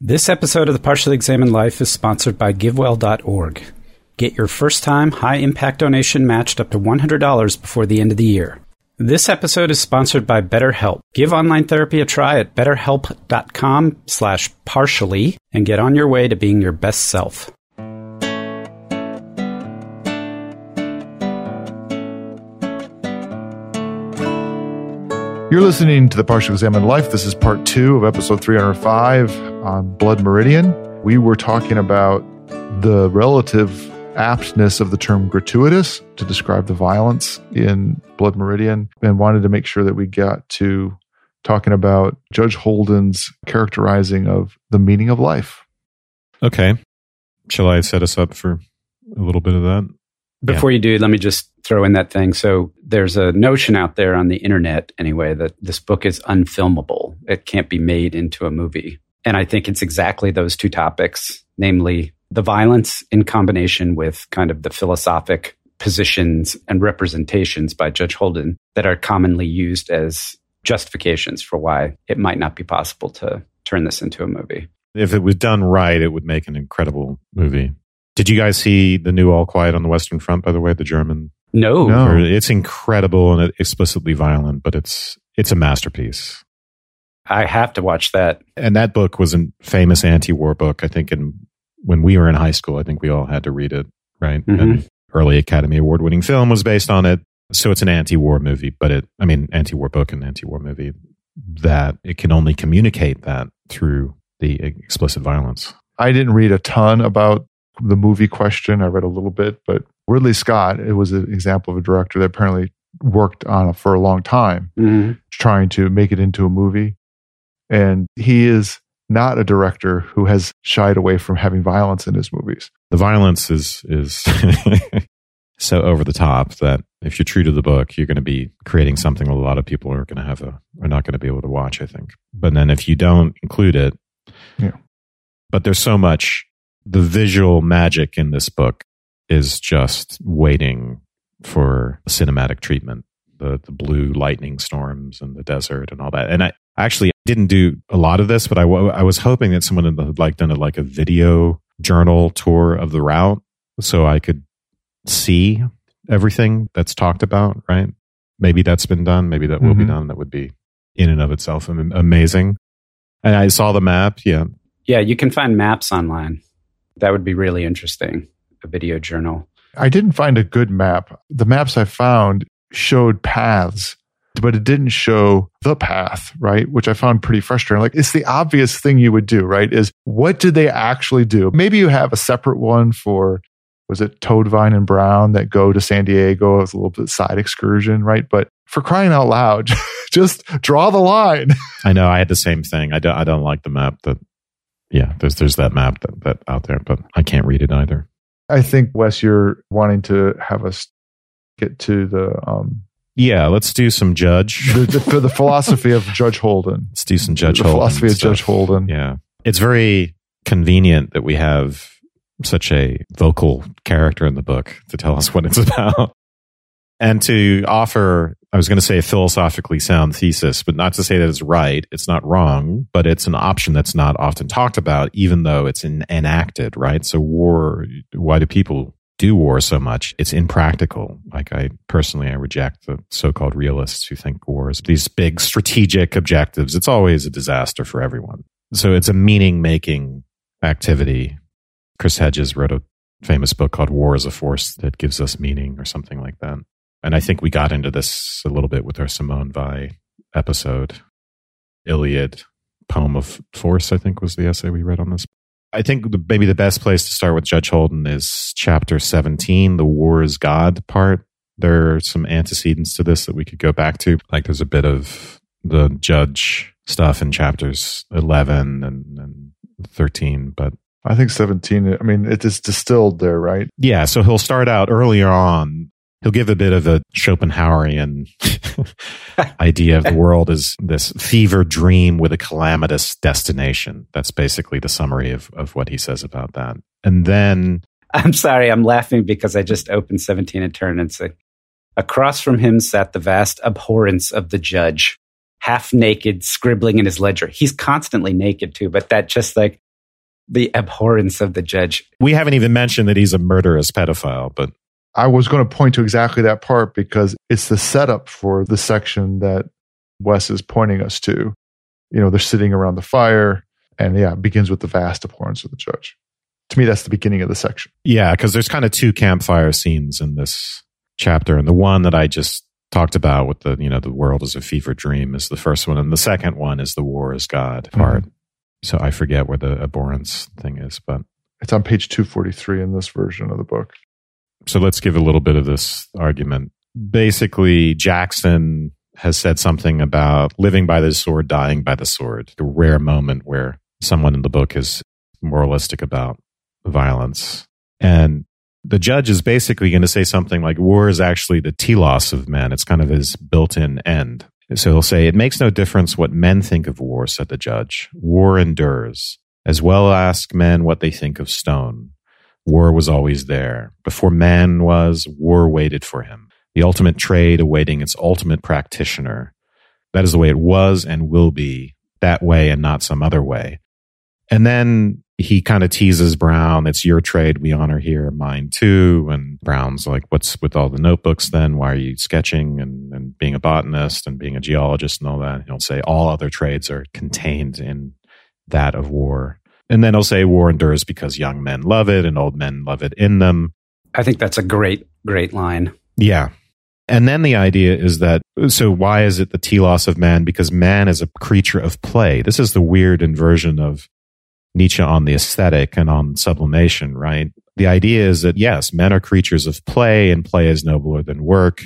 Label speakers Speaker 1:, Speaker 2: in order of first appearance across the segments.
Speaker 1: This episode of the Partially Examined Life is sponsored by GiveWell.org. Get your first-time, high-impact donation matched up to $100 before the end of the year. This episode is sponsored by BetterHelp. Give online therapy a try at betterhelp.com/partially and get on your way to being your best self.
Speaker 2: You're listening to the Partially Examined Life. This is part 2 of episode 305 on Blood Meridian. We were talking about the relative aptness of the term gratuitous to describe the violence in Blood Meridian, and wanted to make sure that we got to talking about Judge Holden's characterizing of the meaning of life.
Speaker 3: Okay. Shall I set us up for a little bit of that?
Speaker 1: Before you do, let me just throw in that thing. So there's a notion out there on the internet, anyway, that this book is unfilmable. It can't be made into a movie. And I think it's exactly those two topics, namely the violence in combination with kind of the philosophic positions and representations by Judge Holden that are commonly used as justifications for why it might not be possible to turn this into a movie.
Speaker 3: If it was done right, it would make an incredible movie. Did you guys see the new All Quiet on the Western Front, by the way, the German?
Speaker 1: No.
Speaker 3: It's incredible and explicitly violent, but it's a masterpiece.
Speaker 1: I have to watch that.
Speaker 3: And that book was a famous anti-war book. I think when we were in high school, I think we all had to read it, right?
Speaker 1: Mm-hmm.
Speaker 3: And early Academy Award-winning film was based on it. So it's an anti-war movie, anti-war book and anti-war movie, that it can only communicate that through the explicit violence.
Speaker 2: I didn't read a ton about the movie question. I read a little bit, but Ridley Scott, it was an example of a director that apparently worked on it for a long time, trying to make it into a movie. And he is not a director who has shied away from having violence in his movies.
Speaker 3: The violence is so over the top that if you're true to the book, you're going to be creating something a lot of people are going to are not going to be able to watch, I think. But then if you don't include it, but there's so much. The visual magic in this book is just waiting for cinematic treatment. The blue lightning storms and the desert and all that. And I actually didn't do a lot of this, but I was hoping that someone had done a video journal tour of the route so I could see everything that's talked about, right? Maybe that's been done. Maybe that will be done. That would be in and of itself amazing. And I saw the map. Yeah.
Speaker 1: Yeah, you can find maps online. That would be really interesting, a video journal.
Speaker 2: I didn't find a good map. The maps I found showed paths, but it didn't show the path, right? Which I found pretty frustrating. It's the obvious thing you would do, right? Is what did they actually do? Maybe you have a separate one for, was it Toadvine and Brown that go to San Diego as a little bit side excursion, right? But for crying out loud, just draw the line.
Speaker 3: I know. I had the same thing. I don't like the map that. Yeah, there's that map that out there, but I can't read it either.
Speaker 2: I think, Wes, you're wanting to have us get to the...
Speaker 3: yeah, let's do some Judge.
Speaker 2: the philosophy of Judge Holden.
Speaker 3: Let's do some Judge Holden.
Speaker 2: The philosophy of Judge Holden.
Speaker 3: Yeah. It's very convenient that we have such a vocal character in the book to tell us what it's about. And to offer, I was going to say a philosophically sound thesis, but not to say that it's right. It's not wrong, but it's an option that's not often talked about, even though it's enacted, right? So war, why do people do war so much? It's impractical. I reject the so-called realists who think wars, these big strategic objectives. It's always a disaster for everyone. So it's a meaning-making activity. Chris Hedges wrote a famous book called War as a Force That Gives Us Meaning or something like that. And I think we got into this a little bit with our Simone Weil episode. Iliad, Poem of Force, I think was the essay we read on this. I think maybe the best place to start with Judge Holden is chapter 17, the War is God part. There are some antecedents to this that we could go back to. There's a bit of the judge stuff in chapters 11 and 13, but
Speaker 2: I think 17, it is distilled there, right?
Speaker 3: Yeah, so he'll start out earlier on. He'll give a bit of a Schopenhauerian idea of the world as this fever dream with a calamitous destination. That's basically the summary of what he says about that. And then...
Speaker 1: I'm sorry, I'm laughing because I just opened 17 and turned and said, across from him sat the vast abhorrence of the judge, half naked, scribbling in his ledger. He's constantly naked too, but that just the abhorrence of the judge.
Speaker 3: We haven't even mentioned that he's a murderous pedophile, but
Speaker 2: I was going to point to exactly that part because it's the setup for the section that Wes is pointing us to. You know, they're sitting around the fire, and it begins with the vast abhorrence of the judge. To me, that's the beginning of the section.
Speaker 3: Yeah, because there's kind of two campfire scenes in this chapter, and the one that I just talked about with the world is a fever dream is the first one, and the second one is the war is God part. Mm-hmm. So I forget where the abhorrence thing is, but
Speaker 2: it's on page 243 in this version of the book.
Speaker 3: So let's give a little bit of this argument. Basically, Jackson has said something about living by the sword, dying by the sword. The rare moment where someone in the book is moralistic about violence. And the judge is basically going to say something like, war is actually the telos of men. It's kind of his built-in end. So he'll say, it makes no difference what men think of war, said the judge. War endures. As well ask men what they think of stone. War was always there. Before man was, war waited for him. The ultimate trade awaiting its ultimate practitioner. That is the way it was and will be, that way and not some other way. And then he kind of teases Brown, it's your trade, we honor here, mine too. And Brown's like, what's with all the notebooks then? Why are you sketching and being a botanist and being a geologist and all that? And he'll say all other trades are contained in that of war. And then he'll say war endures because young men love it and old men love it in them.
Speaker 1: I think that's a great, great line.
Speaker 3: Yeah. And then the idea is that, so why is it the telos of man? Because man is a creature of play. This is the weird inversion of Nietzsche on the aesthetic and on sublimation, right? The idea is that, yes, men are creatures of play and play is nobler than work,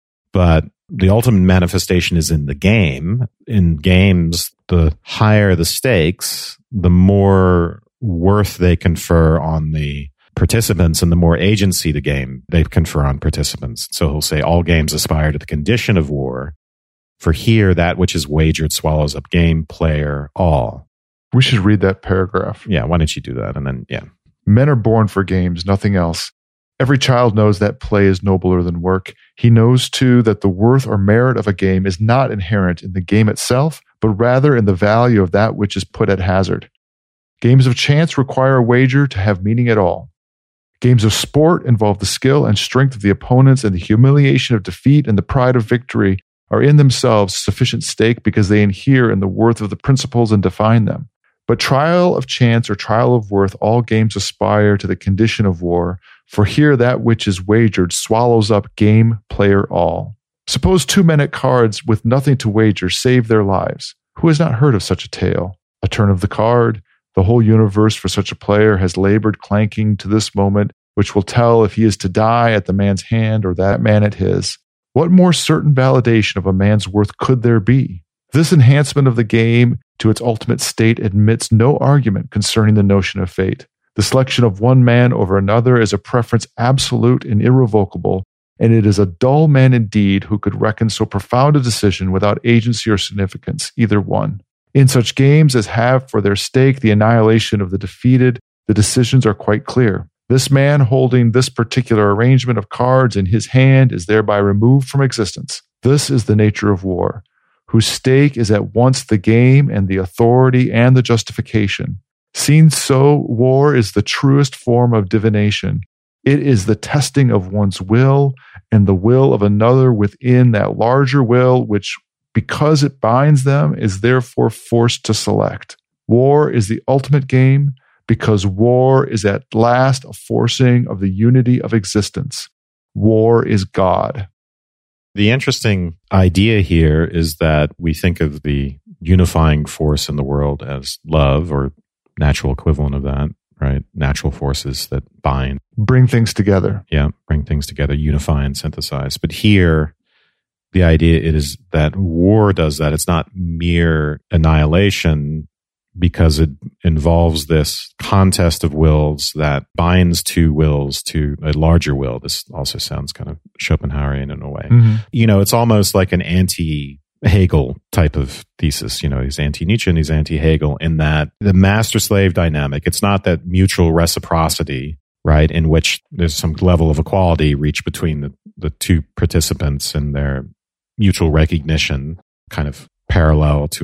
Speaker 3: but the ultimate manifestation is in the game. In games, the higher the stakes, the more worth they confer on the participants and the more agency the game they confer on participants. So he'll say all games aspire to the condition of war. For here, that which is wagered swallows up game, player, all.
Speaker 2: We should read that paragraph.
Speaker 3: Yeah, why don't you do that? And then,
Speaker 2: Men are born for games, nothing else. Every child knows that play is nobler than work. He knows, too, that the worth or merit of a game is not inherent in the game itself, but rather in the value of that which is put at hazard. Games of chance require a wager to have meaning at all. Games of sport involve the skill and strength of the opponents, and the humiliation of defeat and the pride of victory are in themselves sufficient stake because they inhere in the worth of the principles and define them. But trial of chance or trial of worth, all games aspire to the condition of war, for here that which is wagered swallows up game, player, all. Suppose two men at cards with nothing to wager save their lives. Who has not heard of such a tale? A turn of the card, the whole universe for such a player has labored clanking to this moment, which will tell if he is to die at the man's hand or that man at his. What more certain validation of a man's worth could there be? This enhancement of the game to its ultimate state admits no argument concerning the notion of fate. The selection of one man over another is a preference absolute and irrevocable, and it is a dull man indeed who could reckon so profound a decision without agency or significance, either one. In such games as have for their stake the annihilation of the defeated, the decisions are quite clear. This man holding this particular arrangement of cards in his hand is thereby removed from existence. This is the nature of war, whose stake is at once the game and the authority and the justification. Seen so, war is the truest form of divination. It is the testing of one's will and the will of another within that larger will, which, because it binds them, is therefore forced to select. War is the ultimate game because war is at last a forcing of the unity of existence. War is God.
Speaker 3: The interesting idea here is that we think of the unifying force in the world as love, or natural equivalent of that, right? Natural forces that bind.
Speaker 2: Bring things together.
Speaker 3: Yeah, bring things together, unify and synthesize. But here, the idea is that war does that. It's not mere annihilation because it involves this contest of wills that binds two wills to a larger will. This also sounds kind of Schopenhauerian in a way. Mm-hmm. It's almost like an anti-Hegel type of thesis. He's anti-Nietzsche and he's anti-Hegel in that the master-slave dynamic, it's not that mutual reciprocity, right, in which there's some level of equality reached between the two participants and their mutual recognition, kind of parallel to a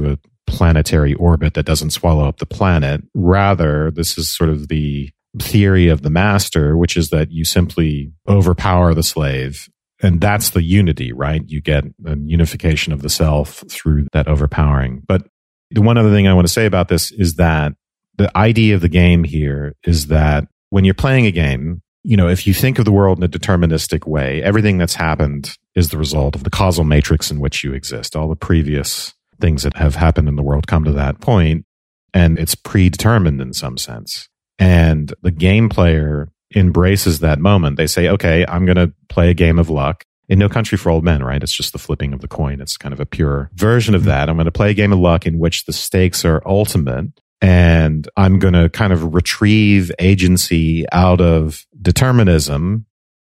Speaker 3: planetary orbit that doesn't swallow up the planet. Rather, this is sort of the theory of the master, which is that you simply overpower the slave. And that's the unity, right? You get a unification of the self through that overpowering. But the one other thing I want to say about this is that the idea of the game here is that when you're playing a game, if you think of the world in a deterministic way, everything that's happened is the result of the causal matrix in which you exist. All the previous things that have happened in the world come to that point, and it's predetermined in some sense. And the game player embraces that moment. They say, okay, I'm going to play a game of luck. In No Country for Old Men, right? It's just the flipping of the coin. It's kind of a pure version of that. I'm going to play a game of luck in which the stakes are ultimate. And I'm going to kind of retrieve agency out of determinism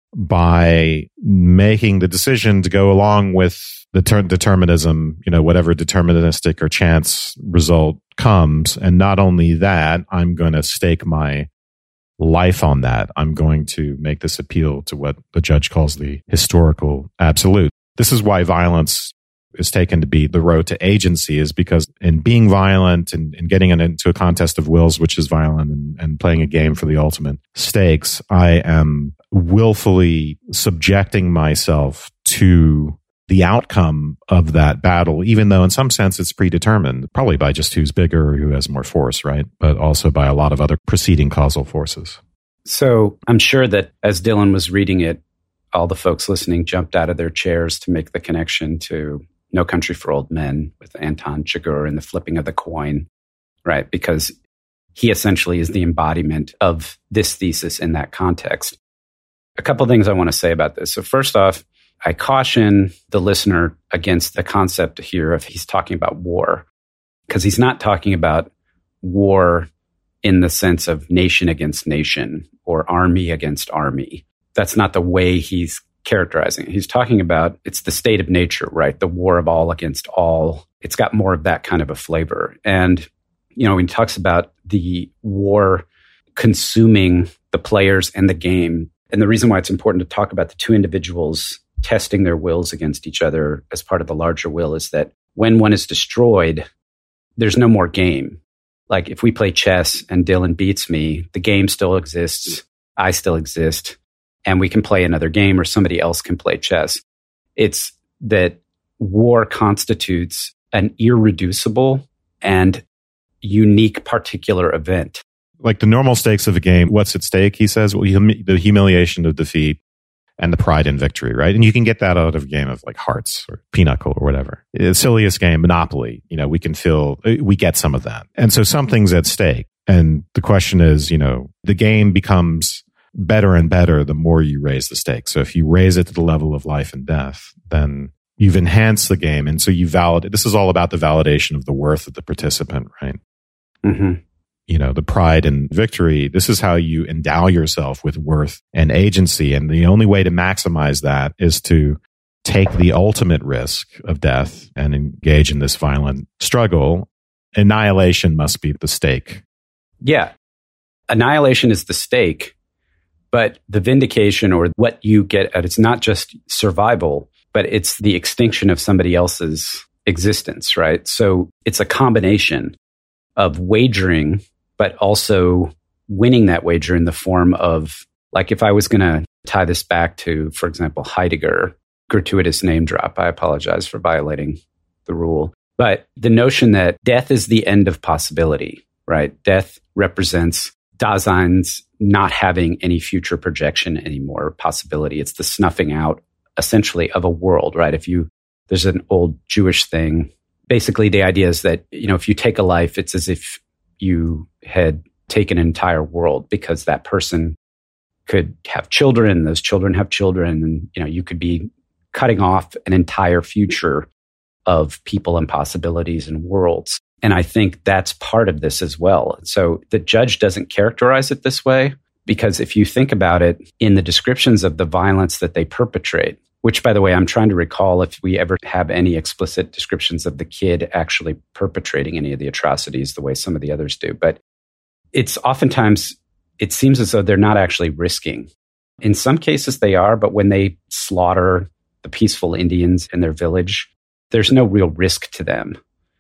Speaker 3: by making the decision to go along with the determinism, whatever deterministic or chance result comes. And not only that, I'm going to stake my life on that. I'm going to make this appeal to what the judge calls the historical absolute. This is why violence is taken to be the road to agency, is because in being violent and getting into a contest of wills, which is violent, and playing a game for the ultimate stakes, I am willfully subjecting myself to the outcome of that battle, even though in some sense it's predetermined, probably by just who's bigger or who has more force, right? But also by a lot of other preceding causal forces.
Speaker 1: So I'm sure that as Dylan was reading it, all the folks listening jumped out of their chairs to make the connection to No Country for Old Men with Anton Chigurh and the flipping of the coin, right? Because he essentially is the embodiment of this thesis in that context. A couple of things I want to say about this. So first off, I caution the listener against the concept here of he's talking about war, because he's not talking about war in the sense of nation against nation or army against army. That's not the way he's characterizing it. He's talking about it's the state of nature, right? The war of all against all. It's got more of that kind of a flavor. And, when he talks about the war consuming the players and the game, and the reason why it's important to talk about the two individuals testing their wills against each other as part of the larger will is that when one is destroyed, there's no more game. Like if we play chess and Dylan beats me, the game still exists. I still exist. And we can play another game or somebody else can play chess. It's that war constitutes an irreducible and unique particular event.
Speaker 3: Like the normal stakes of a game, what's at stake, he says? Well, the humiliation of defeat and the pride in victory, right? And you can get that out of a game of like Hearts or Pinochle or whatever. The silliest game, Monopoly, we get some of that. And so something's at stake. And the question is, the game becomes better and better the more you raise the stakes. So if you raise it to the level of life and death, then you've enhanced the game. And so you validate. This is all about the validation of the worth of the participant, right?
Speaker 1: Mm-hmm.
Speaker 3: The pride and victory. This is how you endow yourself with worth and agency. And the only way to maximize that is to take the ultimate risk of death and engage in this violent struggle. Annihilation must be the stake.
Speaker 1: Yeah. Annihilation is the stake. But the vindication or what you get at, it's not just survival, but it's the extinction of somebody else's existence, right? So it's a combination of wagering, but also winning that wager in the form of, like if I was going to tie this back to, for example, Heidegger, gratuitous name drop, I apologize for violating the rule. But the notion that death is the end of possibility, right? Death represents Dasein's not having any future projection anymore, possibility. It's the snuffing out, essentially, of a world, right? There's an old Jewish thing. Basically, the idea is that, if you take a life, it's as if you had taken an entire world, because that person could have children, those children have children, and, you could be cutting off an entire future of people and possibilities and worlds. And I think that's part of this as well. So the judge doesn't characterize it this way, because if you think about it in the descriptions of the violence that they perpetrate, which, by the way, I'm trying to recall if we ever have any explicit descriptions of the kid actually perpetrating any of the atrocities the way some of the others do. But it's oftentimes, it seems as though they're not actually risking. In some cases they are, but when they slaughter the peaceful Indians in their village, there's no real risk to them.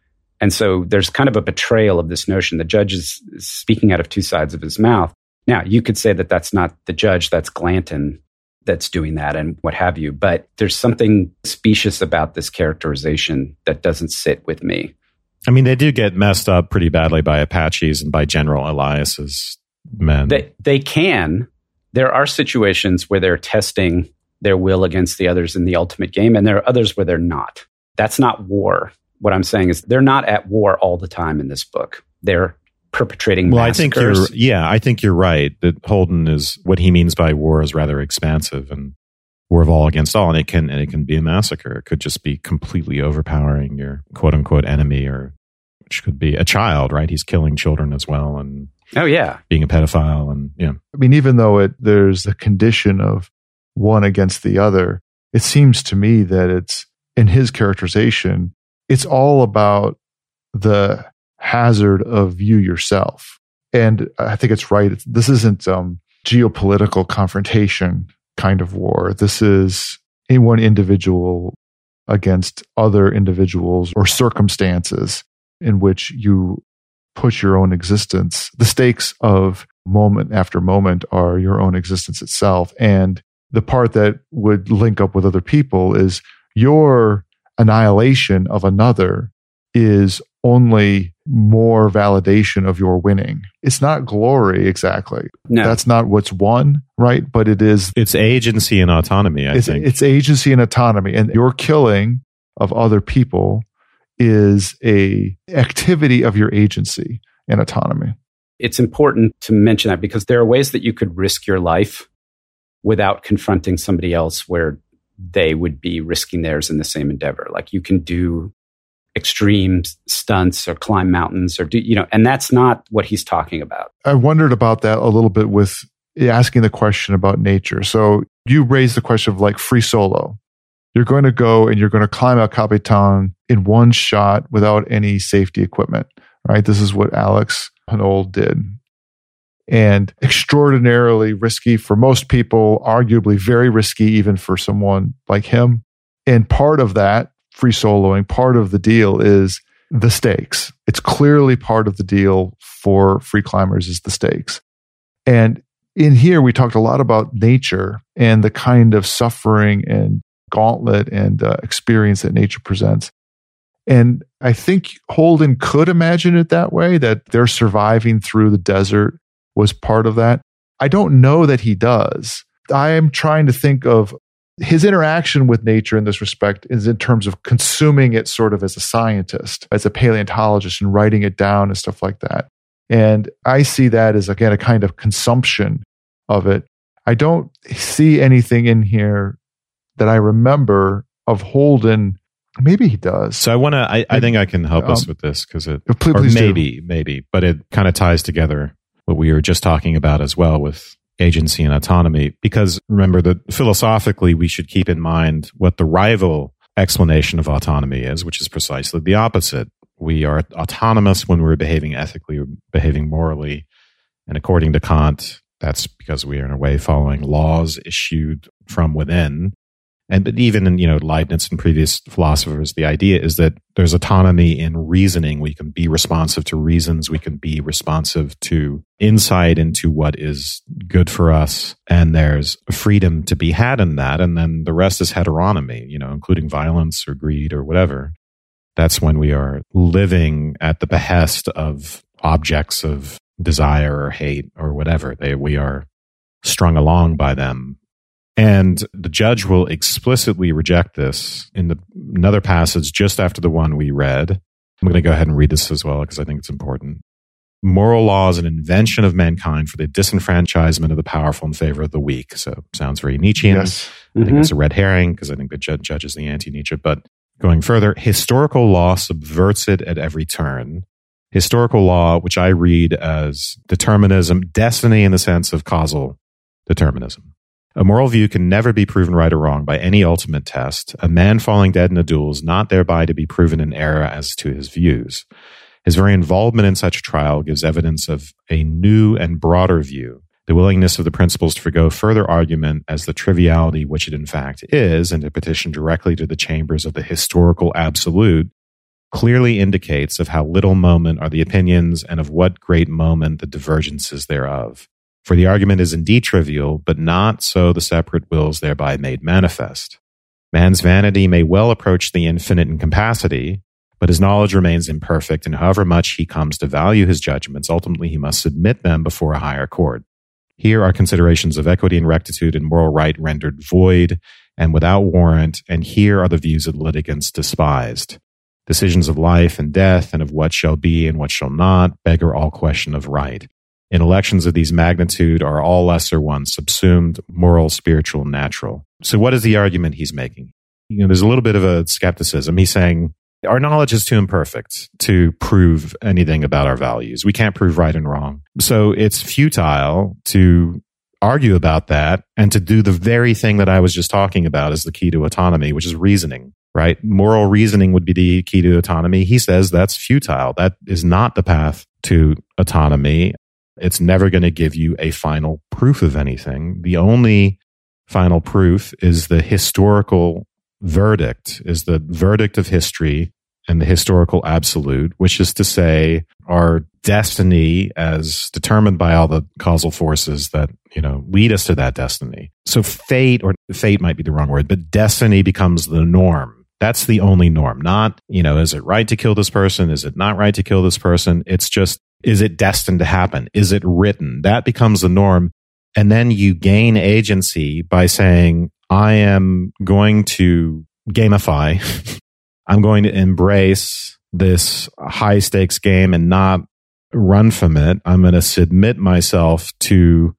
Speaker 1: And so there's kind of a betrayal of this notion. The judge is speaking out of two sides of his mouth. Now, you could say that that's not the judge, that's Glanton that's doing that and what have you. But there's something specious about this characterization that doesn't sit with me.
Speaker 3: I mean, they do get messed up pretty badly by Apaches and by General Elias's men.
Speaker 1: They can. There are situations where they're testing their will against the others in the ultimate game, and there are others where they're not. That's not war. What I'm saying is they're not at war all the time in this book. They're perpetrating massacres.
Speaker 3: I think you're right that Holden is, what he means by war is rather expansive, and war of all against all, and it can be a massacre. It could just be completely overpowering your quote unquote enemy, or which could be a child, right? He's killing children as well, and being a pedophile, and
Speaker 2: I mean, even though there's a condition of one against the other, it seems to me that it's, in his characterization, it's all about the hazard of you yourself. And I think it's right. This isn't geopolitical confrontation kind of war. This is one individual against other individuals or circumstances in which you put your own existence. The stakes of moment after moment are your own existence itself. And the part that would link up with other people is your annihilation of another is only more validation of your winning. It's not glory exactly.
Speaker 1: No.
Speaker 2: That's not what's won, right? But
Speaker 3: it's agency and autonomy, I think.
Speaker 2: It's agency and autonomy. And your killing of other people is a activity of your agency and autonomy.
Speaker 1: It's important to mention that because there are ways that you could risk your life without confronting somebody else where they would be risking theirs in the same endeavor. Like you can do extreme stunts or climb mountains or and that's not what he's talking about.
Speaker 2: I wondered about that a little bit with asking the question about nature. So you raised the question of like free solo. You're going to go and you're going to climb El Capitan in one shot without any safety equipment, right? This is what Alex Honnold did. And extraordinarily risky for most people, arguably very risky even for someone like him. And part of that, free soloing, part of the deal is the stakes. It's clearly part of the deal for free climbers is the stakes. And in here, we talked a lot about nature and the kind of suffering and gauntlet and experience that nature presents. And I think Holden could imagine it that way, that they're surviving through the desert was part of that. I don't know that he does. I am trying to think of his interaction with nature in this respect is in terms of consuming it sort of as a scientist, as a paleontologist, and writing it down and stuff like that. And I see that as, again, a kind of consumption of it. I don't see anything in here that I remember of Holden. Maybe he does.
Speaker 3: So I think I can help us with this because maybe, but it kind of ties together what we were just talking about as well with agency and autonomy. Because remember that philosophically, we should keep in mind what the rival explanation of autonomy is, which is precisely the opposite. We are autonomous when we're behaving ethically or behaving morally. And according to Kant, that's because we are in a way following laws issued from within. But even in, Leibniz and previous philosophers, the idea is that there's autonomy in reasoning. We can be responsive to reasons. We can be responsive to insight into what is good for us. And there's freedom to be had in that. And then the rest is heteronomy, including violence or greed or whatever. That's when we are living at the behest of objects of desire or hate or whatever. We are strung along by them. And the judge will explicitly reject this in another passage just after the one we read. I'm going to go ahead and read this as well because I think it's important. Moral law is an invention of mankind for the disenfranchisement of the powerful in favor of the weak. So sounds very Nietzschean.
Speaker 2: Yes.
Speaker 3: I think it's a red herring because I think the judge is the anti-Nietzsche. But going further, historical law subverts it at every turn. Historical law, which I read as determinism, destiny in the sense of causal determinism. A moral view can never be proven right or wrong by any ultimate test. A man falling dead in a duel is not thereby to be proven in error as to his views. His very involvement in such a trial gives evidence of a new and broader view, the willingness of the principals to forgo further argument as the triviality which it in fact is, and to petition directly to the chambers of the historical absolute clearly indicates of how little moment are the opinions and of what great moment the divergences thereof. For the argument is indeed trivial, but not so the separate wills thereby made manifest. Man's vanity may well approach the infinite in capacity, but his knowledge remains imperfect, and however much he comes to value his judgments, ultimately he must submit them before a higher court. Here are considerations of equity and rectitude and moral right rendered void and without warrant, and here are the views of the litigants despised. Decisions of life and death and of what shall be and what shall not beggar all question of right. In elections of these magnitude are all lesser ones subsumed, moral, spiritual, natural. So what is the argument he's making? There's a little bit of a skepticism. He's saying our knowledge is too imperfect to prove anything about our values. We can't prove right and wrong. So it's futile to argue about that and to do the very thing that I was just talking about as the key to autonomy, which is reasoning, right? Moral reasoning would be the key to autonomy. He says that's futile. That is not the path to autonomy. It's never going to give you a final proof of anything. The only final proof is the historical verdict, is the verdict of history and the historical absolute, which is to say our destiny as determined by all the causal forces that, lead us to that destiny. So fate might be the wrong word, but destiny becomes the norm. That's the only norm. Not, is it right to kill this person? Is it not right to kill this person? It's just, is it destined to happen? Is it written? That becomes the norm. And then you gain agency by saying, I am going to gamify. I'm going to embrace this high stakes game and not run from it. I'm going to submit myself to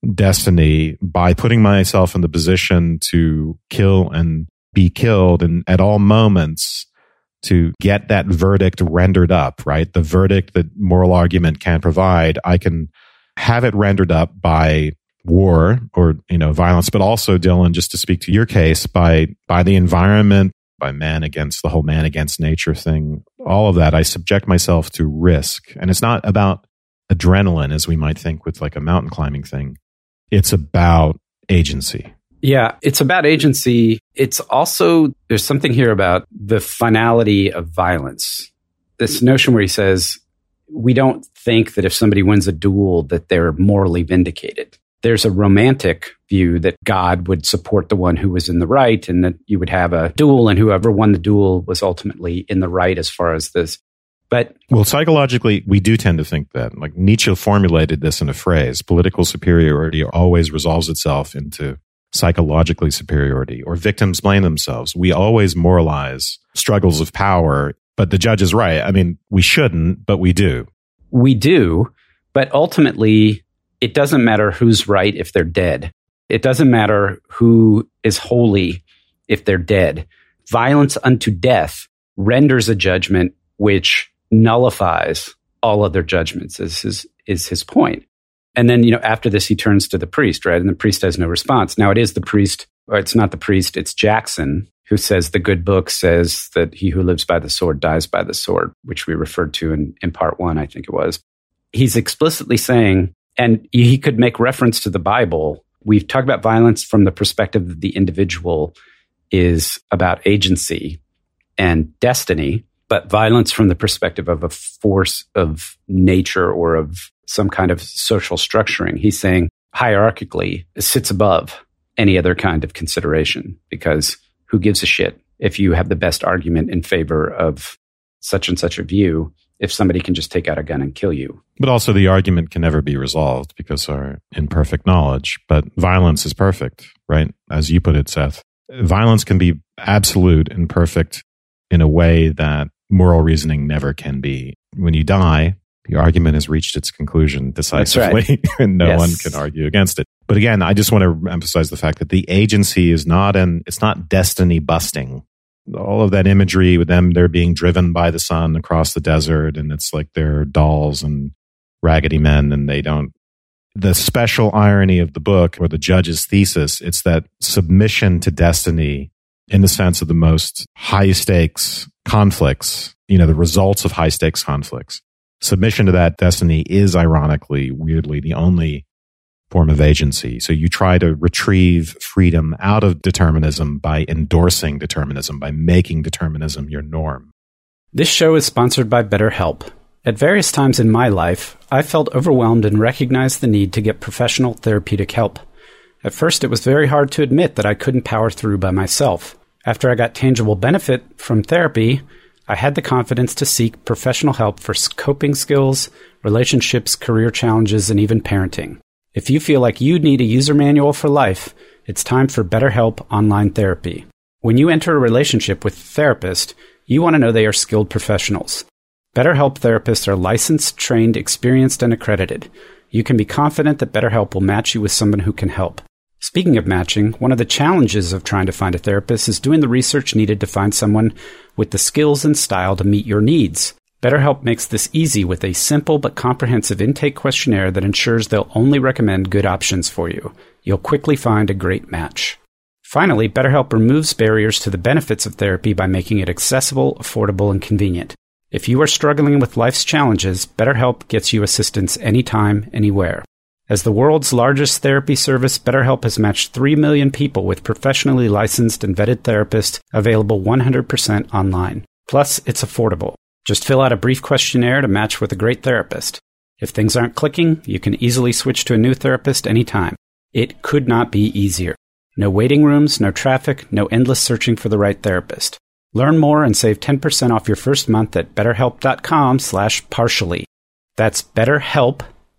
Speaker 3: destiny by putting myself in the position to kill and be killed, and at all moments to get that verdict rendered up, right? The verdict that moral argument can provide, I can have it rendered up by war or, violence, but also, Dylan, just to speak to your case, by the environment, by man against the whole man against nature thing, all of that, I subject myself to risk. And it's not about adrenaline as we might think with like a mountain climbing thing. It's about agency.
Speaker 1: Yeah, it's about agency. It's also, there's something here about the finality of violence. This notion where he says, we don't think that if somebody wins a duel that they're morally vindicated. There's a romantic view that God would support the one who was in the right, and that you would have a duel and whoever won the duel was ultimately in the right as far as this. But
Speaker 3: psychologically, we do tend to think that. Like Nietzsche formulated this in a phrase, political superiority always resolves itself into psychologically superiority, or victims blame themselves. We always moralize struggles of power, but the judge is right. I mean, we shouldn't, but we do.
Speaker 1: We do, but ultimately, it doesn't matter who's right if they're dead. It doesn't matter who is holy if they're dead. Violence unto death renders a judgment which nullifies all other judgments, is his point. And then, after this, he turns to the priest, right? And the priest has no response. Now, it is the priest, or it's not the priest, it's Jackson, who says the good book says that he who lives by the sword dies by the sword, which we referred to in part 1, I think it was. He's explicitly saying, and he could make reference to the Bible. We've talked about violence from the perspective that the individual is about agency and destiny, but violence from the perspective of a force of nature or of some kind of social structuring. He's saying hierarchically it sits above any other kind of consideration, because who gives a shit if you have the best argument in favor of such and such a view if somebody can just take out a gun and kill you.
Speaker 3: But also the argument can never be resolved because of our imperfect knowledge. But violence is perfect, right? As you put it, Seth. Violence can be absolute and perfect in a way that moral reasoning never can be. When you die, the argument has reached its conclusion decisively, right. And no one can argue against it. But again, I just want to emphasize the fact that the agency is it's not destiny busting. All of that imagery with them, they're being driven by the sun across the desert, and it's like they're dolls and raggedy men, and they don't. The special irony of the book, or the judge's thesis, it's that submission to destiny in the sense of the most high stakes conflicts, the results of high stakes conflicts. Submission to that destiny is ironically, weirdly, the only form of agency. So you try to retrieve freedom out of determinism by endorsing determinism, by making determinism your norm.
Speaker 1: This show is sponsored by BetterHelp. At various times in my life, I felt overwhelmed and recognized the need to get professional therapeutic help. At first, it was very hard to admit that I couldn't power through by myself. After I got tangible benefit from therapy, I had the confidence to seek professional help for coping skills, relationships, career challenges, and even parenting. If you feel like you need a user manual for life, it's time for BetterHelp Online Therapy. When you enter a relationship with a therapist, you want to know they are skilled professionals. BetterHelp therapists are licensed, trained, experienced, and accredited. You can be confident that BetterHelp will match you with someone who can help. Speaking of matching, one of the challenges of trying to find a therapist is doing the research needed to find someone with the skills and style to meet your needs. BetterHelp makes this easy with a simple but comprehensive intake questionnaire that ensures they'll only recommend good options for you. You'll quickly find a great match. Finally, BetterHelp removes barriers to the benefits of therapy by making it accessible, affordable, and convenient. If you are struggling with life's challenges, BetterHelp gets you assistance anytime, anywhere. As the world's largest therapy service, BetterHelp has matched 3 million people with professionally licensed and vetted therapists available 100% online. Plus, it's affordable. Just fill out a brief questionnaire to match with a great therapist. If things aren't clicking, you can easily switch to a new therapist anytime. It could not be easier. No waiting rooms, no traffic, no endless searching for the right therapist. Learn more and save 10% off your first month at betterhelp.com/partially. That's BetterHelp,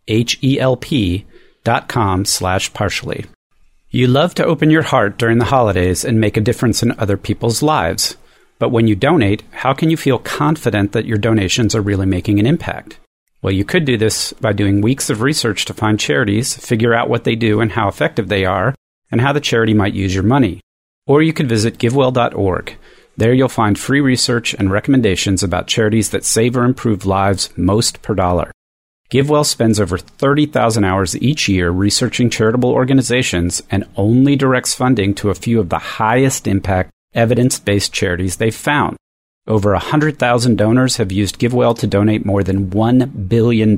Speaker 1: HELP.com/partially. You love to open your heart during the holidays and make a difference in other people's lives. But when you donate, how can you feel confident that your donations are really making an impact? Well, you could do this by doing weeks of research to find charities, figure out what they do and how effective they are, and how the charity might use your money. Or you could visit GiveWell.org. There you'll find free research and recommendations about charities that save or improve lives most per dollar. GiveWell spends over 30,000 hours each year researching charitable organizations and only directs funding to a few of the highest impact, evidence-based charities they've found. Over 100,000 donors have used GiveWell to donate more than $1 billion.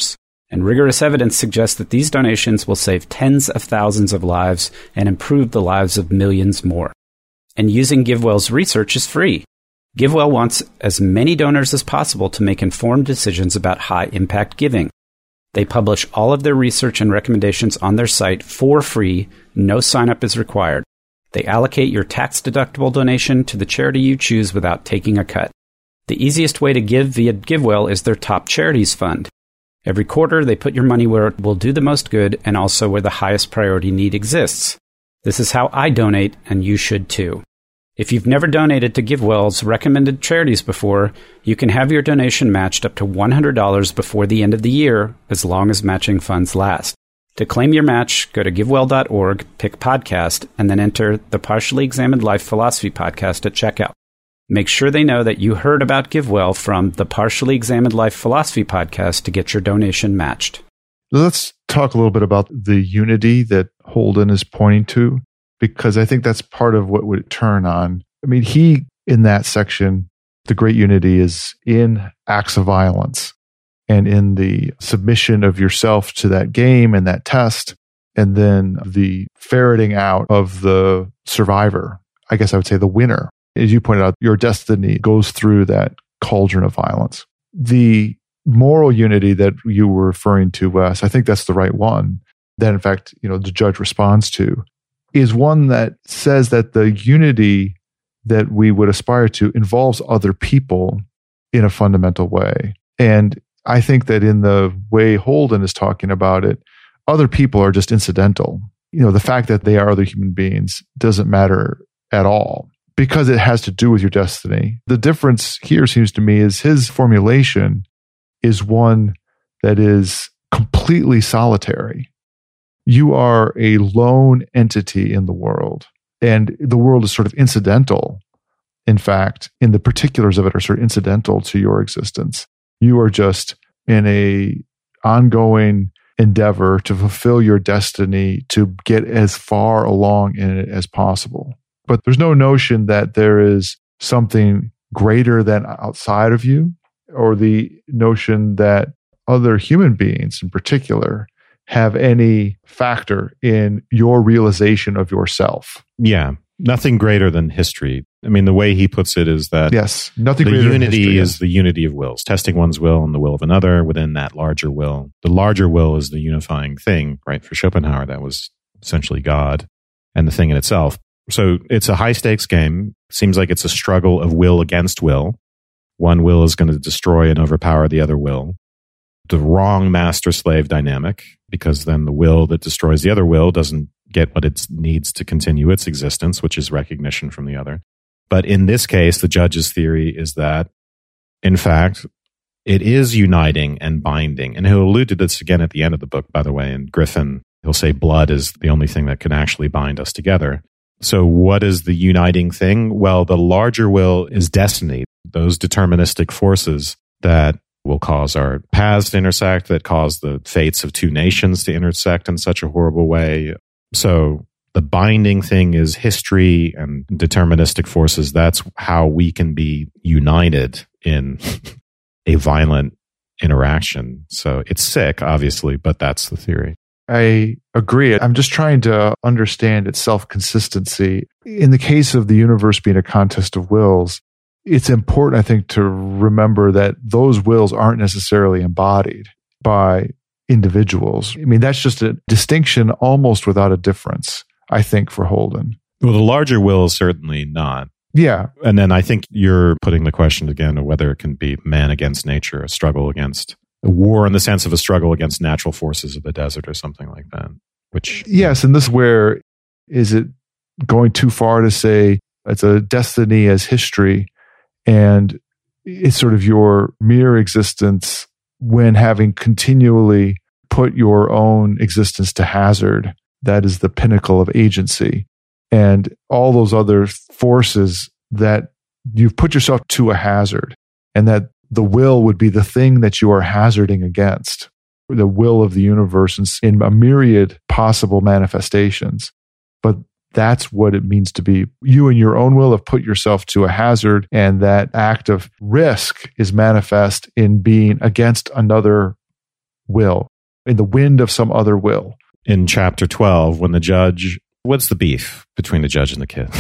Speaker 1: And rigorous evidence suggests that these donations will save tens of thousands of lives and improve the lives of millions more. And using GiveWell's research is free. GiveWell wants as many donors as possible to make informed decisions about high-impact giving. They publish all of their research and recommendations on their site for free. No sign-up is required. They allocate your tax-deductible donation to the charity you choose without taking a cut. The easiest way to give via GiveWell is their Top Charities Fund. Every quarter, they put your money where it will do the most good and also where the highest priority need exists. This is how I donate, and you should too. If you've never donated to GiveWell's recommended charities before, you can have your donation matched up to $100 before the end of the year, as long as matching funds last. To claim your match, go to GiveWell.org, pick podcast, and then enter the Partially Examined Life Philosophy podcast at checkout. Make sure they know that you heard about GiveWell from the Partially Examined Life Philosophy podcast to get your donation matched.
Speaker 2: Let's talk a little bit about the unity that Holden is pointing to, because I think that's part of what would turn on. I mean, he, in that section, the great unity is in acts of violence and in the submission of yourself to that game and that test, and then the ferreting out of the survivor. I guess I would say the winner. As you pointed out, your destiny goes through that cauldron of violence. The moral unity that you were referring to, Wes, I think that's the right one. That, in fact, the judge responds to, is one that says that the unity that we would aspire to involves other people in a fundamental way. And I think that in the way Holden is talking about it, other people are just incidental. The fact that they are other human beings doesn't matter at all because it has to do with your destiny. The difference here seems to me is his formulation is one that is completely solitary. You are a lone entity in the world, and the world is sort of incidental. In fact, in the particulars of it are sort of incidental to your existence. You are just in a ongoing endeavor to fulfill your destiny, to get as far along in it as possible. But there's no notion that there is something greater than outside of you, or the notion that other human beings in particular have any factor in your realization of yourself.
Speaker 3: Yeah. Nothing greater than history. I mean, the way he puts it is that
Speaker 2: yes, nothing
Speaker 3: the
Speaker 2: greater than
Speaker 3: unity
Speaker 2: history,
Speaker 3: is the unity of wills, testing one's will and the will of another within that larger will. The larger will is the unifying thing, right? For Schopenhauer, that was essentially God and the thing in itself. So it's a high stakes game. Seems like it's a struggle of will against will. One will is going to destroy and overpower the other will. The wrong master-slave dynamic, because then the will that destroys the other will doesn't get what it needs to continue its existence, which is recognition from the other. But in this case, the judge's theory is that, in fact, it is uniting and binding. And he'll allude to this again at the end of the book, by the way. In Griffin, he'll say blood is the only thing that can actually bind us together. So what is the uniting thing? Well, the larger will is destiny, those deterministic forces that will cause our paths to intersect, that cause the fates of two nations to intersect in such a horrible way. So the binding thing is history and deterministic forces. That's how we can be united in a violent interaction. So it's sick, obviously, but that's the theory.
Speaker 2: I agree. I'm just trying to understand its self-consistency. In the case of the universe being a contest of wills, it's important, I think, to remember that those wills aren't necessarily embodied by individuals. I mean, that's just a distinction almost without a difference, I think, for Holden.
Speaker 3: Well, the larger will is certainly not.
Speaker 2: Yeah.
Speaker 3: And then I think you're putting the question again of whether it can be man against nature, a struggle against a war in the sense of a struggle against natural forces of the desert or something like that. Which
Speaker 2: yes, and this is where, is it going too far to say it's a destiny as history and it's sort of your mere existence when having continually put your own existence to hazard? That is the pinnacle of agency. And all those other forces that you've put yourself to a hazard, and that the will would be the thing that you are hazarding against, the will of the universe in a myriad possible manifestations. But that's what it means to be. You and your own will have put yourself to a hazard, and that act of risk is manifest in being against another will, in the wind of some other will.
Speaker 3: In chapter 12, when the judge, what's the beef between the judge and the kid?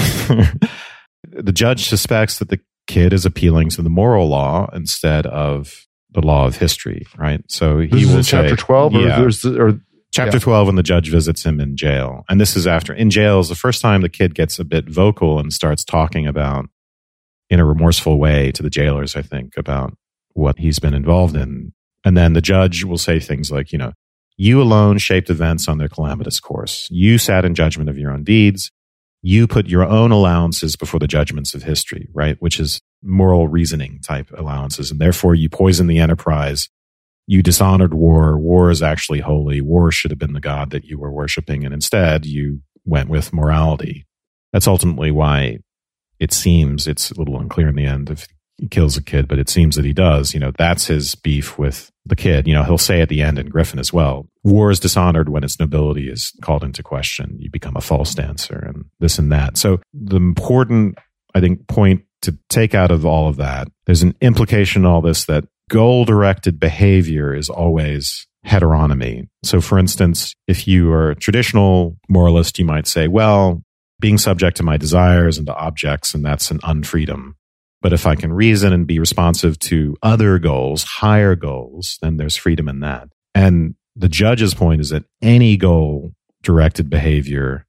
Speaker 3: The judge suspects that the kid is appealing to the moral law instead of the law of history, right? So he will say,
Speaker 2: chapter 12,
Speaker 3: yeah, chapter 12, when the judge visits him in jail. And this is in jail is the first time the kid gets a bit vocal and starts talking about, in a remorseful way to the jailers, I think, about what he's been involved in. And then the judge will say things like, you alone shaped events on their calamitous course. You sat in judgment of your own deeds. You put your own allowances before the judgments of history, right? Which is moral reasoning type allowances. And therefore you poison the enterprise. You dishonored war. War is actually holy. War should have been the God that you were worshiping. And instead you went with morality. That's ultimately why it seems, it's a little unclear in the end if he kills a kid, but it seems that he does. That's his beef with the kid. He'll say at the end in Griffin as well, war is dishonored when its nobility is called into question. You become a false dancer and this and that. So the important, I think, point to take out of all of that, there's an implication in all this that goal-directed behavior is always heteronomy. So for instance, if you are a traditional moralist, you might say, well, being subject to my desires and to objects, and that's an unfreedom. But if I can reason and be responsive to other goals, higher goals, then there's freedom in that. And the judge's point is that any goal-directed behavior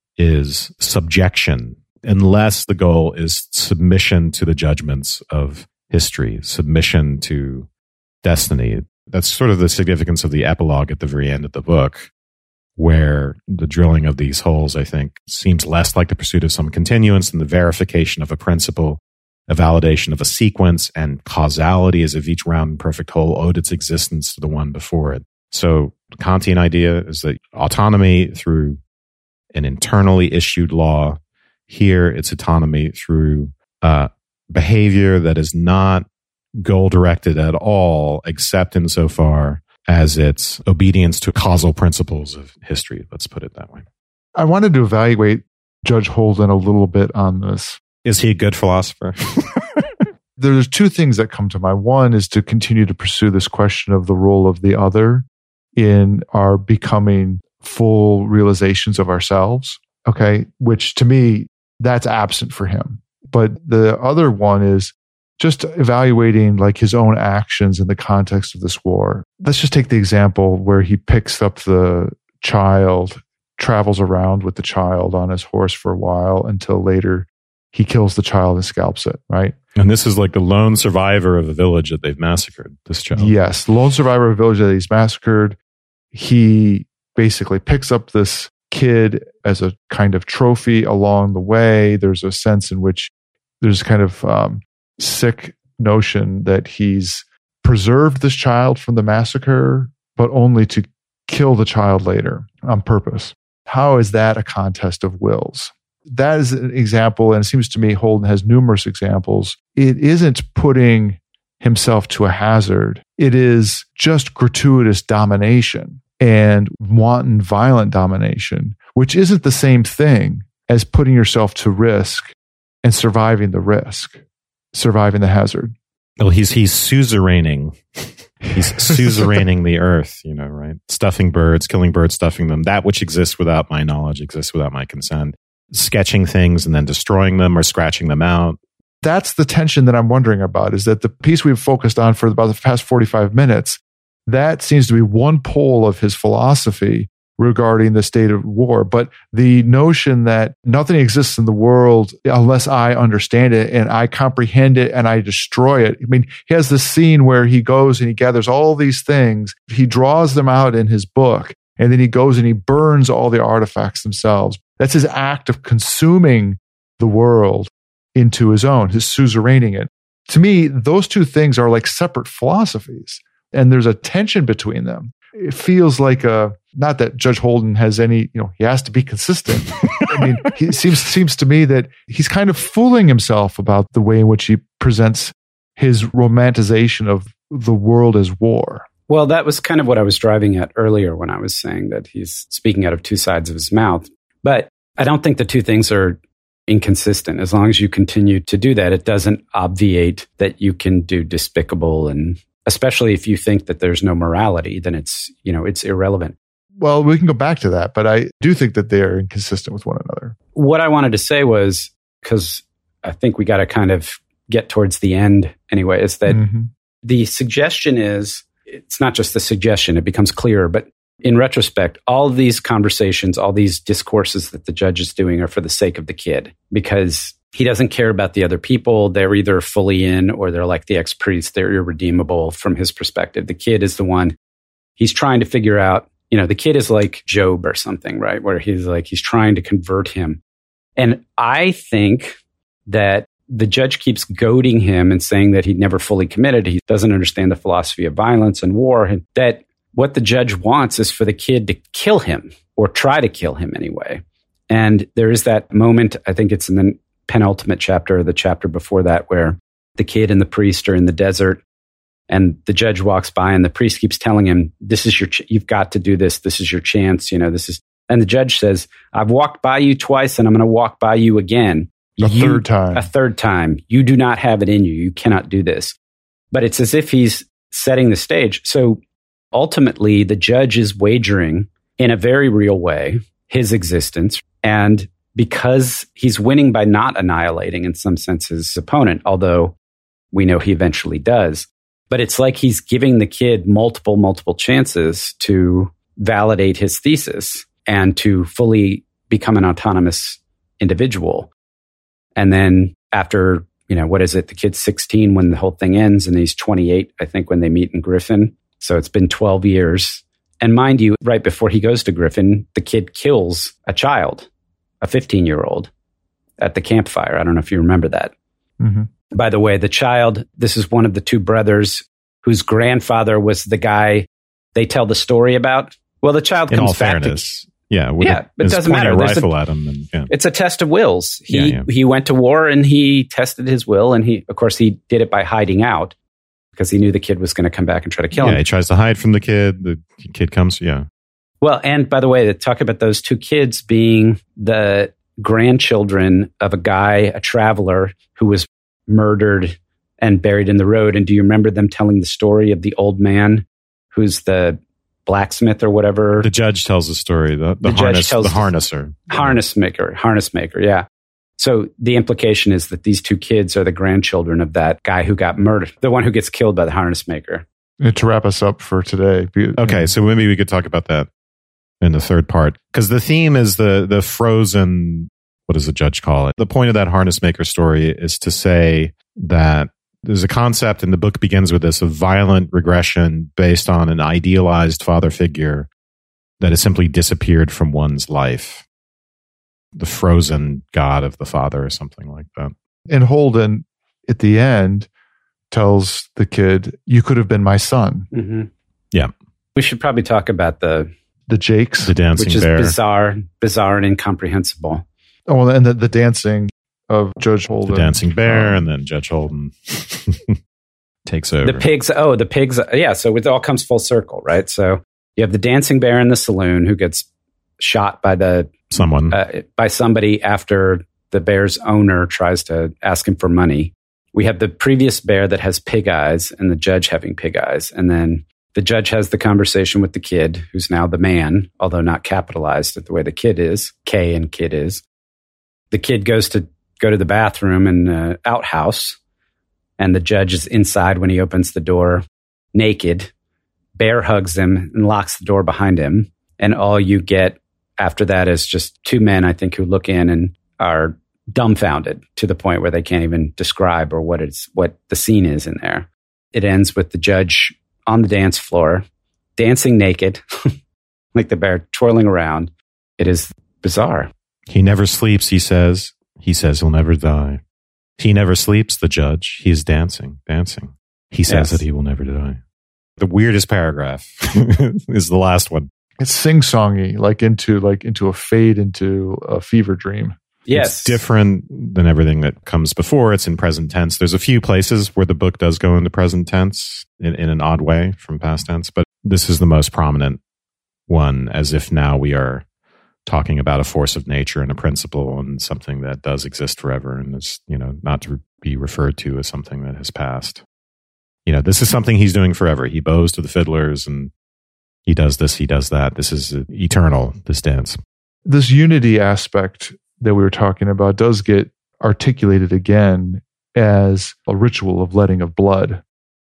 Speaker 3: is subjection, unless the goal is submission to the judgments of history, submission to destiny. That's sort of the significance of the epilogue at the very end of the book, where the drilling of these holes, I think, seems less like the pursuit of some continuance than the verification of a principle, a validation of a sequence, and causality as if each round and perfect whole owed its existence to the one before it. So the Kantian idea is that autonomy through an internally issued law. Here it's autonomy through behavior that is not goal-directed at all, except insofar as its obedience to causal principles of history. Let's put it that way.
Speaker 2: I wanted to evaluate Judge Holden a little bit on this.
Speaker 3: Is he a good philosopher?
Speaker 2: There's two things that come to mind. One is to continue to pursue this question of the role of the other in our becoming full realizations of ourselves. Okay. Which to me, that's absent for him. But the other one is just evaluating like his own actions in the context of this war. Let's just take the example where he picks up the child, travels around with the child on his horse for a while until later he kills the child and scalps it, right?
Speaker 3: And this is like the lone survivor of a village that they've massacred, this child.
Speaker 2: Yes, the lone survivor of a village that he's massacred. He basically picks up this kid as a kind of trophy along the way. There's a sense in which there's kind of sick notion that he's preserved this child from the massacre, but only to kill the child later on purpose. How is that a contest of wills? That is an example, and it seems to me Holden has numerous examples. It isn't putting himself to a hazard. It is just gratuitous domination and wanton violent domination, which isn't the same thing as putting yourself to risk and surviving the risk, surviving the hazard.
Speaker 3: Well, he's suzeraning. He's suzeraning the earth, right? Stuffing birds, killing birds, stuffing them. That which exists without my knowledge exists without my consent. Sketching things and then destroying them or scratching them out.
Speaker 2: That's the tension that I'm wondering about, is that the piece we've focused on for about the past 45 minutes, that seems to be one pole of his philosophy regarding the state of war. But the notion that nothing exists in the world unless I understand it and I comprehend it and I destroy it. I mean, he has this scene where he goes and he gathers all these things. He draws them out in his book, and then he goes and he burns all the artifacts themselves. That's his act of consuming the world into his own, his suzeraining it. To me, those two things are like separate philosophies, and there's a tension between them. It feels like not that Judge Holden has any, he has to be consistent. I mean, it seems to me that he's kind of fooling himself about the way in which he presents his romanticization of the world as war.
Speaker 1: Well, that was kind of what I was driving at earlier when I was saying that he's speaking out of two sides of his mouth. But I don't think the two things are inconsistent. As long as you continue to do that, it doesn't obviate that you can do despicable, and especially if you think that there's no morality, then it's irrelevant.
Speaker 2: Well, we can go back to that, but I do think that they are inconsistent with one another.
Speaker 1: What I wanted to say was, because I think we got to kind of get towards the end anyway, is that the suggestion is, it's not just the suggestion, it becomes clearer, but in retrospect, all of these conversations, all these discourses that the judge is doing are for the sake of the kid, because he doesn't care about the other people. They're either fully in or they're like the ex-priest. They're irredeemable from his perspective. The kid is the one he's trying to figure out. The kid is like Job or something, right? Where he's trying to convert him. And I think that the judge keeps goading him and saying that he'd never fully committed. He doesn't understand the philosophy of violence and war, and that what the judge wants is for the kid to kill him, or try to kill him anyway. And there is that moment, I think it's in the penultimate chapter, or the chapter before that, where the kid and the priest are in the desert, and the judge walks by and the priest keeps telling him, this is you've got to do this. This is your chance. And the judge says, I've walked by you twice and I'm going to walk by you again.
Speaker 2: A third time.
Speaker 1: You do not have it in you. You cannot do this. But it's as if he's setting the stage. So ultimately, the judge is wagering in a very real way his existence. And because he's winning by not annihilating, in some sense, his opponent, although we know he eventually does. But it's like he's giving the kid multiple chances to validate his thesis and to fully become an autonomous individual. And then after, the kid's 16 when the whole thing ends, and he's 28, I think, when they meet in Griffin. So it's been 12 years. And mind you, right before he goes to Griffin, the kid kills a child, a 15-year-old, at the campfire. I don't know if you remember that.
Speaker 2: Mm-hmm.
Speaker 1: By the way, the child, this is one of the two brothers whose grandfather was the guy they tell the story about. Well, the child comes back.
Speaker 3: But
Speaker 1: it doesn't matter.
Speaker 3: A rifle at him,
Speaker 1: it's a test of wills. He went to war and he tested his will, and he did it by hiding out because he knew the kid was going to come back and try to kill him.
Speaker 3: Yeah, he tries to hide from the kid. The kid comes. Yeah.
Speaker 1: Well, and by the way, to talk about those two kids being the grandchildren of a traveler who was murdered and buried in the road. And do you remember them telling the story of the old man who's the blacksmith or whatever?
Speaker 3: The judge tells the story. The harnesser.
Speaker 1: Harness maker. Yeah. So the implication is that these two kids are the grandchildren of that guy who got murdered, the one who gets killed by the harness maker.
Speaker 2: And to wrap us up for today.
Speaker 3: Okay, so maybe we could talk about that in the third part. Because the theme is the frozen, what does the judge call it? The point of that harness maker story is to say that there's a concept, and the book begins with this, of violent regression based on an idealized father figure that has simply disappeared from one's life. The frozen god of the father or something like that.
Speaker 2: And Holden, at the end, tells the kid, "You could have been my son."
Speaker 1: Mm-hmm.
Speaker 3: Yeah.
Speaker 1: We should probably talk about the
Speaker 2: Jakes.
Speaker 3: The dancing
Speaker 1: which is
Speaker 3: bear.
Speaker 1: bizarre and incomprehensible.
Speaker 2: Oh, and the dancing of Judge Holden.
Speaker 3: The dancing bear, and then Judge Holden takes over.
Speaker 1: The pigs. Yeah, so it all comes full circle, right? So you have the dancing bear in the saloon who gets shot by by somebody after the bear's owner tries to ask him for money. We have the previous bear that has pig eyes and the judge having pig eyes. And then the judge has the conversation with the kid, who's now the man, although not capitalized the way the kid is, K and kid is. The kid goes to the bathroom in the outhouse, and the judge is inside when he opens the door, naked. Bear hugs him and locks the door behind him. And all you get after that is just two men, I think, who look in and are dumbfounded to the point where they can't even describe or what the scene is in there. It ends with the judge on the dance floor, dancing naked, like the bear twirling around. It is bizarre.
Speaker 3: He never sleeps, he says. He says he'll never die. He never sleeps, the judge. He is dancing. He says that he will never die. The weirdest paragraph is the last one.
Speaker 2: It's sing-songy, like into a fade into a fever dream.
Speaker 1: Yes.
Speaker 3: It's different than everything that comes before. It's in present tense. There's a few places where the book does go into present tense in an odd way from past tense, but this is the most prominent one, as if now we are talking about a force of nature and a principle and something that does exist forever and is, not to be referred to as something that has passed. This is something he's doing forever. He bows to the fiddlers and he does this, he does that. This is eternal, this dance.
Speaker 2: This unity aspect that we were talking about does get articulated again as a ritual of letting of blood,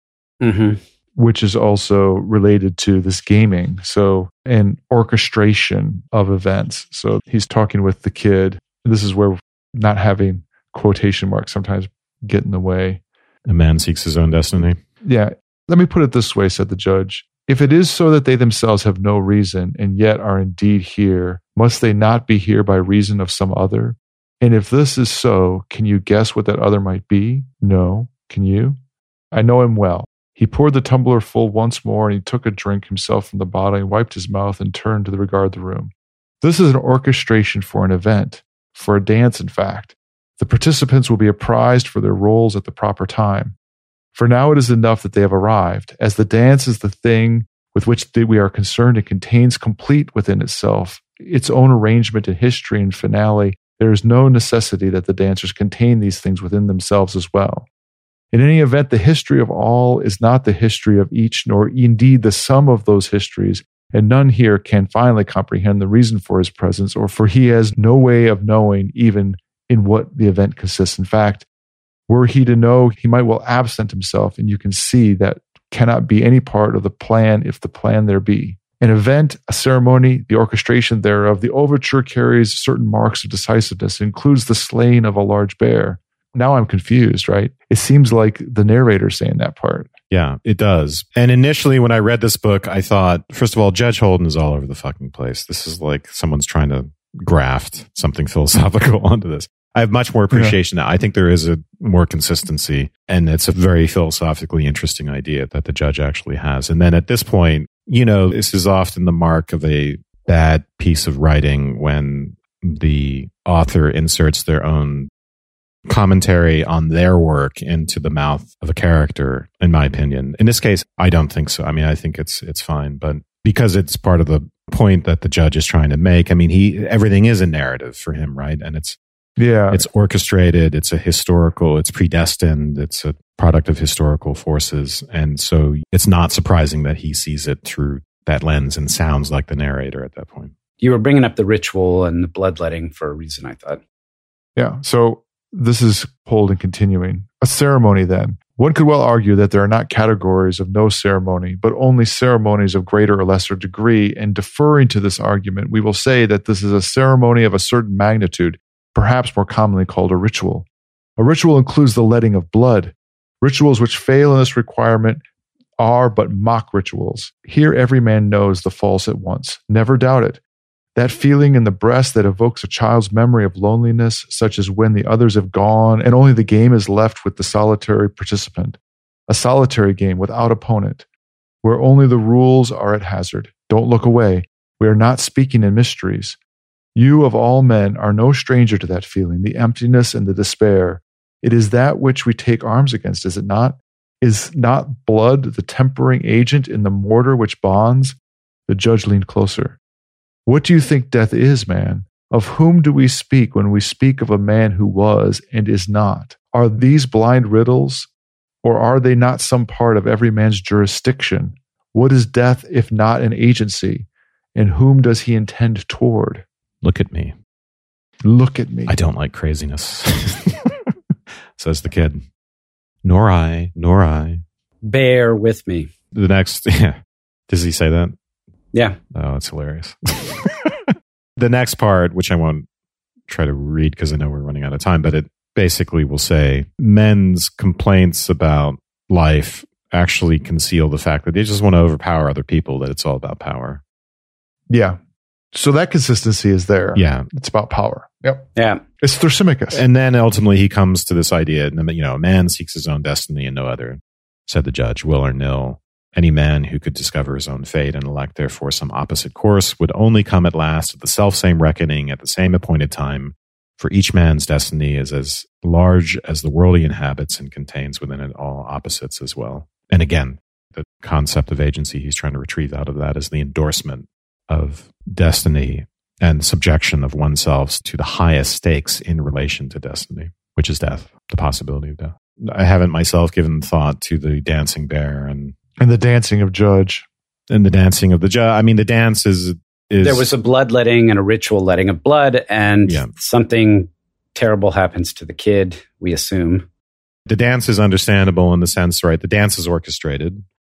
Speaker 2: which is also related to this gaming. So an orchestration of events. So he's talking with the kid. This is where not having quotation marks sometimes get in the way.
Speaker 3: A man seeks his own destiny.
Speaker 2: Yeah. Let me put it this way, said the judge. If it is so that they themselves have no reason and yet are indeed here, must they not be here by reason of some other? And if this is so, can you guess what that other might be? No. Can you? I know him well. He poured the tumbler full once more, and he took a drink himself from the bottle and wiped his mouth and turned to regard the room. This is an orchestration for an event, for a dance, in fact. The participants will be apprised for their roles at the proper time. For now it is enough that they have arrived, as the dance is the thing with which we are concerned and contains complete within itself its own arrangement and history and finale. There is no necessity that the dancers contain these things within themselves as well. In any event, the history of all is not the history of each, nor indeed the sum of those histories, and none here can finally comprehend the reason for his presence, or for he has no way of knowing even in what the event consists. In fact, were he to know, he might well absent himself, and you can see that cannot be any part of the plan if the plan there be. An event, a ceremony, the orchestration thereof, the overture carries certain marks of decisiveness, includes the slaying of a large bear. Now I'm confused, right? It seems like the narrator saying that part.
Speaker 3: Yeah, it does. And initially when I read this book, I thought, first of all, Judge Holden is all over the fucking place. This is like someone's trying to graft something philosophical onto this. I have much more appreciation now. I think there is a more consistency, and it's a very philosophically interesting idea that the judge actually has. And then at this point, this is often the mark of a bad piece of writing when the author inserts their own commentary on their work into the mouth of a character, in my opinion. In this case, I don't think so. I mean, I think it's fine, but because it's part of the point that the judge is trying to make, I mean, everything is a narrative for him, right? And it's orchestrated, it's it's predestined, it's a product of historical forces. And so it's not surprising that he sees it through that lens and sounds like the narrator at that point.
Speaker 1: You were bringing up the ritual and the bloodletting for a reason, I thought.
Speaker 2: Yeah. So this is pulled and continuing. A ceremony, then. One could well argue that there are not categories of no ceremony, but only ceremonies of greater or lesser degree. And deferring to this argument, we will say that this is a ceremony of a certain magnitude, perhaps more commonly called a ritual. A ritual includes the letting of blood. Rituals which fail in this requirement are but mock rituals. Here every man knows the false at once. Never doubt it. That feeling in the breast that evokes a child's memory of loneliness, such as when the others have gone and only the game is left with the solitary participant. A solitary game without opponent, where only the rules are at hazard. Don't look away. We are not speaking in mysteries. You of all men are no stranger to that feeling, the emptiness and the despair. It is that which we take arms against, is it not? Is not blood the tempering agent in the mortar which bonds? The judge leaned closer. What do you think death is, man? Of whom do we speak when we speak of a man who was and is not? Are these blind riddles, or are they not some part of every man's jurisdiction? What is death if not an agency? And whom does he intend toward?
Speaker 3: Look at me.
Speaker 2: Look at me.
Speaker 3: I don't like craziness, says the kid. Nor I, nor I.
Speaker 1: Bear with me.
Speaker 3: The next, yeah. Does he say that?
Speaker 1: Yeah.
Speaker 3: Oh, it's hilarious. The next part, which I won't try to read because I know we're running out of time, but it basically will say men's complaints about life actually conceal the fact that they just want to overpower other people, that it's all about power.
Speaker 2: Yeah. So that consistency is there.
Speaker 3: Yeah.
Speaker 2: It's about power. Yep.
Speaker 1: Yeah.
Speaker 2: It's Thrasymachus.
Speaker 3: And then ultimately he comes to this idea, a man seeks his own destiny and no other, said the judge, will or nil. Any man who could discover his own fate and elect therefore some opposite course would only come at last at the selfsame reckoning at the same appointed time, for each man's destiny is as large as the world he inhabits and contains within it all opposites as well. And again, the concept of agency he's trying to retrieve out of that is the endorsement of destiny and subjection of oneself to the highest stakes in relation to destiny, which is death, the possibility of death. I haven't myself given thought to the dancing bear and
Speaker 2: the dancing of judge.
Speaker 3: And the dancing of the judge. I mean, the dance is...
Speaker 1: There was a bloodletting and a ritual letting of blood, and something terrible happens to the kid, we assume.
Speaker 3: The dance is understandable in the sense, right? The dance is orchestrated.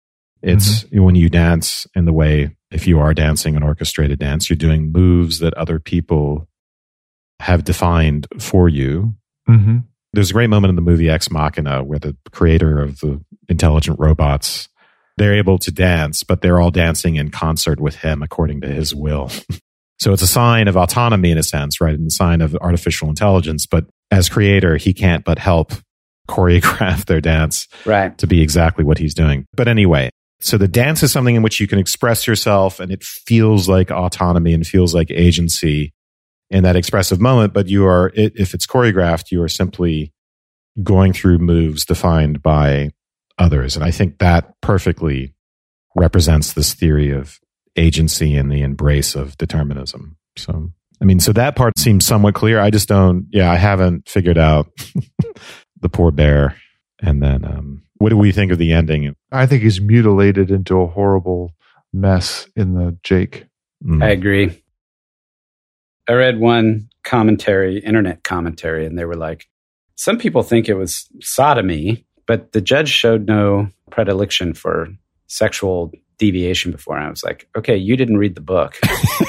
Speaker 3: It's when you dance in the way, if you are dancing an orchestrated dance, you're doing moves that other people have defined for you.
Speaker 2: Mm-hmm.
Speaker 3: There's a great moment in the movie Ex Machina where the creator of the intelligent robots, they're able to dance, but they're all dancing in concert with him according to his will. So it's a sign of autonomy in a sense, right? And a sign of artificial intelligence. But as creator, he can't but help choreograph their dance to be exactly what he's doing. But anyway, so the dance is something in which you can express yourself and it feels like autonomy and feels like agency in that expressive moment. But you are, if it's choreographed, you are simply going through moves defined by others. And I think that perfectly represents this theory of agency and the embrace of determinism. So, I mean, so that part seems somewhat clear. I just don't, I haven't figured out the poor bear. And then, what do we think of the ending?
Speaker 2: I think he's mutilated into a horrible mess in the Jake.
Speaker 1: I agree. I read one commentary, internet commentary, and they were like, some people think it was sodomy, but the judge showed no predilection for sexual deviation before. And I was like, okay, you didn't read the book.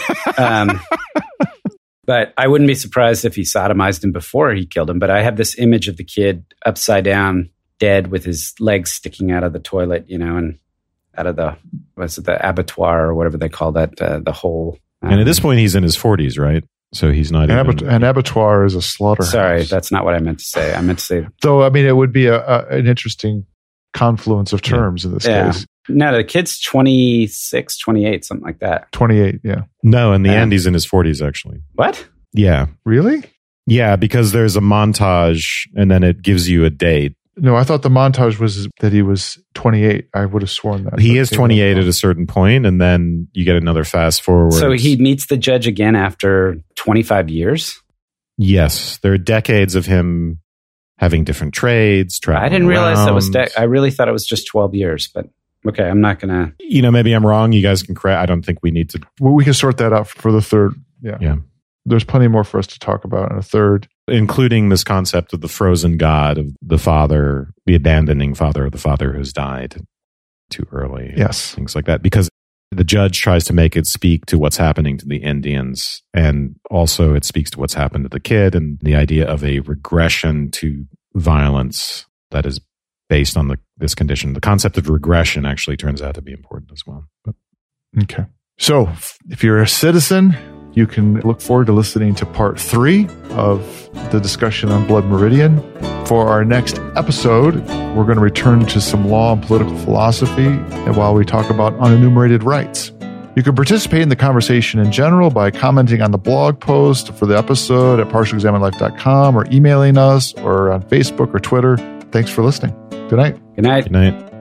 Speaker 1: But I wouldn't be surprised if he sodomized him before he killed him. But I have this image of the kid upside down, dead, with his legs sticking out of the toilet, and out of the abattoir or whatever they call that, the hole.
Speaker 3: And at this point, he's in his 40s, right? So he's not
Speaker 2: an abattoir is a slaughterhouse.
Speaker 1: Sorry, that's not what I meant to say. I meant to say...
Speaker 2: Though, I mean, it would be an interesting confluence of terms in this case.
Speaker 1: No, the kid's 26, 28, something like that.
Speaker 2: 28, yeah.
Speaker 3: No, in the end, he's in his 40s, actually.
Speaker 1: What?
Speaker 3: Yeah.
Speaker 2: Really?
Speaker 3: Yeah, because there's a montage, and then it gives you a date.
Speaker 2: No, I thought the montage was that he was 28. I would have sworn that.
Speaker 3: He is 28 at a certain point, and then you get another fast forward.
Speaker 1: So he meets the judge again after 25 years?
Speaker 3: Yes. There are decades of him having different trades.
Speaker 1: I didn't realize that was... I really thought it was just 12 years, but okay, I'm not going to...
Speaker 3: maybe I'm wrong. You guys can correct. I don't think we need to...
Speaker 2: Well, we can sort that out for the third.
Speaker 3: Yeah.
Speaker 2: There's plenty more for us to talk about in a third.
Speaker 3: including this concept of the frozen god of the father, the abandoning father of the father who's died too early.
Speaker 2: Yes.
Speaker 3: Things like that. Because the judge tries to make it speak to what's happening to the Indians, and also it speaks to what's happened to the kid, and the idea of a regression to violence that is based on this condition. The concept of regression actually turns out to be important as well.
Speaker 2: Okay. So if you're a citizen, you can look forward to listening to part 3 of the discussion on Blood Meridian. For our next episode, we're going to return to some law and political philosophy, and while we talk about unenumerated rights. You can participate in the conversation in general by commenting on the blog post for the episode at partiallyexaminedlife.com, or emailing us, or on Facebook or Twitter. Thanks for listening. Good night.
Speaker 1: Good night.
Speaker 3: Good night.